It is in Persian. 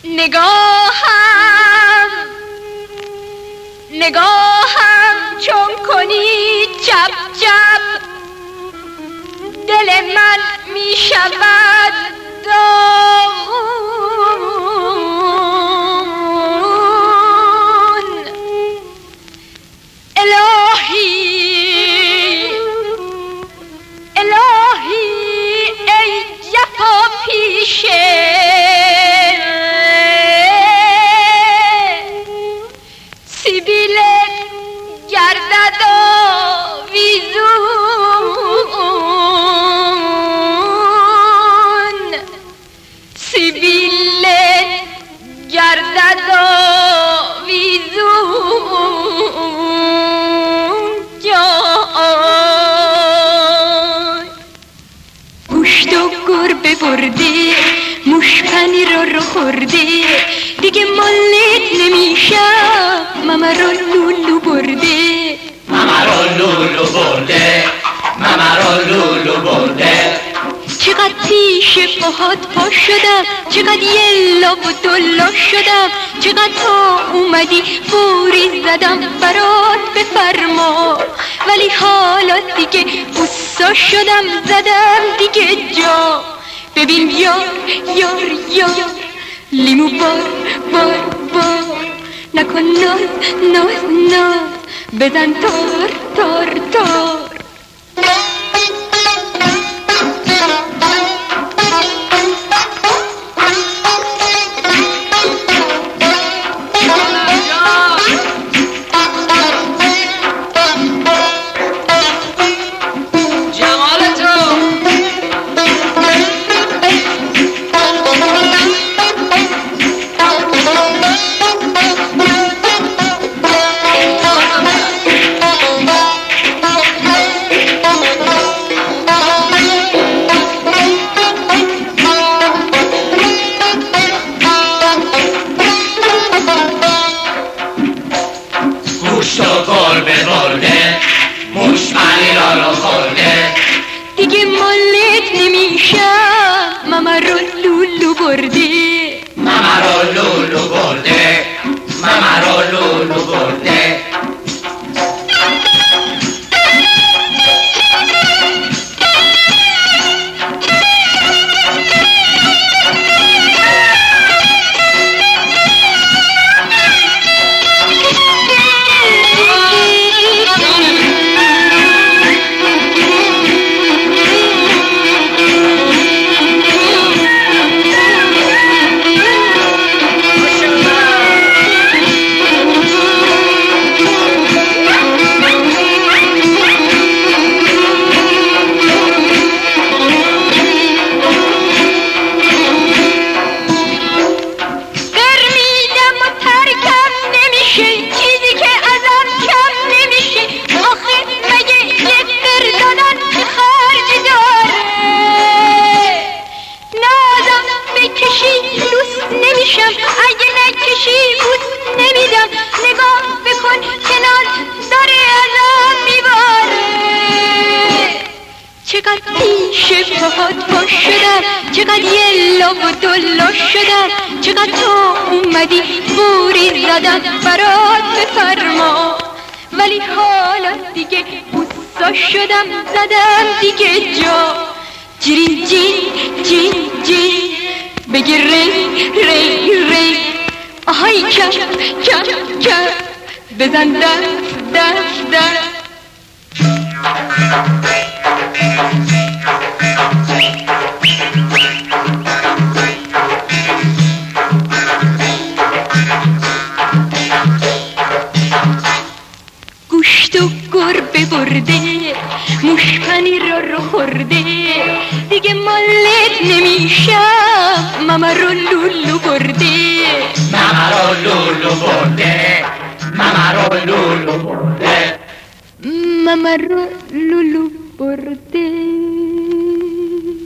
نگاهم چون کنی چپ چپ دل من می شود داغون. الهی ای جفا پیشه سیبیل گردد آویزون، سیبیل گردد آویزون. جای گوشت و گربه برده، موش پنیر رو خورده، دیگه مالت نمیشم. ماما رو لولو برده، ماما رو لولو برده، ماما رو لولو برده. چقدر پیش پاهات پا شدم، چقدر یلا و دلا شدم، چقدر تا اومدی بوری زدم برات بفرما. ولی حالا دیگه اوستا شدم، زدم دیگه جا. ببین یار یار یار لیمو بار بار بار، نکن ناز ناز ناز، بزن تار تار تار. گوشت و گربه برده، موش پنیر رو خورده، دیگه مالت نمیشم. ماما رو لولو برده، ماما رو لولو برده، ماما رو لولو برده. اگه نکشی بوس نمیدم. نگاه بکن کنار داره ازم میباره. چقدر پیش پاهات پا شدم، چقدر یلا و دلا شدم، چقدر تو اومدی بوری زدم برات بفرما. ولی حالا دیگه اوستا شدم، زدم دیگه جا. جرین جین جین جین بگی ری ری ری، آهای کم کم کم، بزن دست دست دست. گوشت و گربه برده، موش پنیر رو خورده، دیگه مالت نمیشم. ماما رو لولو برده، ماما رو لولو برده، ماما رو لولو برده، ماما رو لولو برده.